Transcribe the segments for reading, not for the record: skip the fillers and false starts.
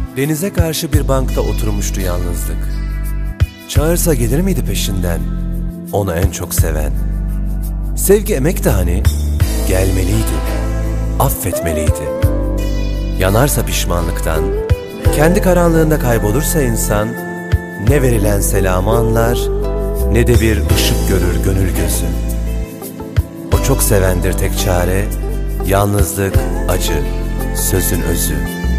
Denize karşı bir bankta oturmuştu yalnızlık. Çağırsa gelir miydi peşinden onu en çok seven? Sevgi emek de hani, gelmeliydi, affetmeliydi. Yanarsa pişmanlıktan, kendi karanlığında kaybolursa insan, ne verilen selamı anlar, ne de bir ışık görür gönül gözü. O çok sevendir tek çare, yalnızlık, acı, sözün özü.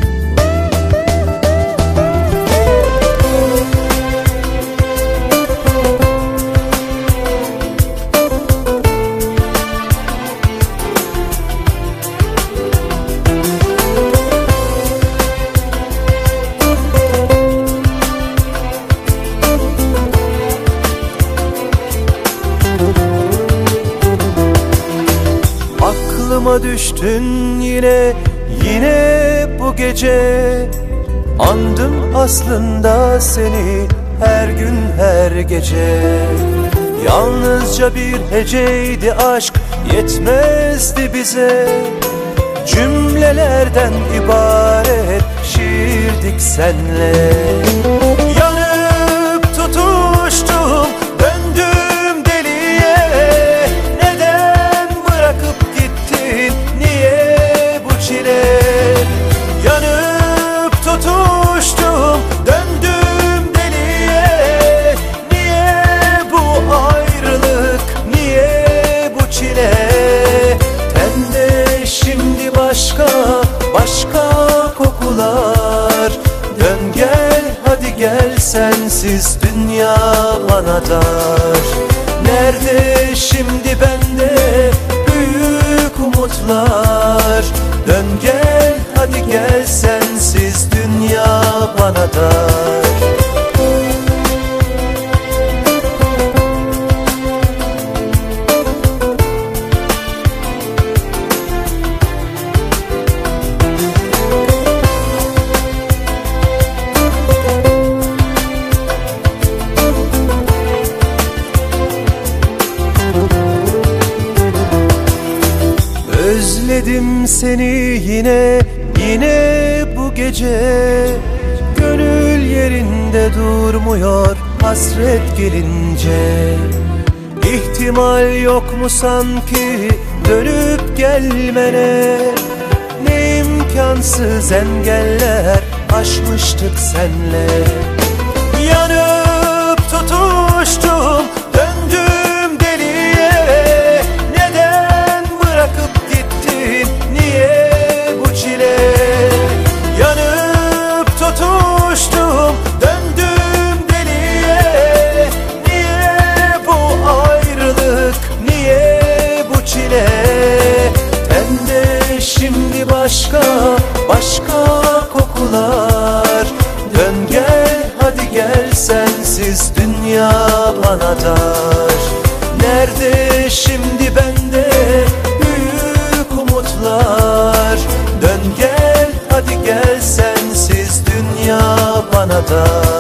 Aklıma düştün yine bu gece. Andım aslında seni her gün her gece. Yalnızca bir heceydi aşk, yetmezdi bize. Cümlelerden ibaret şiirdik senle. Yanıp tutuştum, döndüm deliye. Neden bırakıp gittin, niye bu çile? Yanıp tutuştum, döndüm deliye. Niye bu ayrılık, niye bu çile? Tende şimdi başka kokular. Dön gel, hadi gel, sensiz dünya bana dar. Nerede şimdi bende büyük umutlar? Dön gel, hadi gel, sensiz dünya bana dar. Özledim seni yine bu gece. Gönül yerinde durmuyor hasret gelince. İhtimal yok mu sanki dönüp gelmene? Ne imkansız engeller aşmıştık senle. Yanıp tutuştum, döndüm deliye. Neden bırakıp gittin, niye bu çile? Yanıp tutuştum, döndüm deliye. Niye bu ayrılık, niye bu çile? Tende şimdi başka kokular. Dön gel, hadi gel, sensiz dünya bana dar. Nerede şimdi bende büyük umutlar? Dön gel, hadi gel, sensiz dünya bana dar.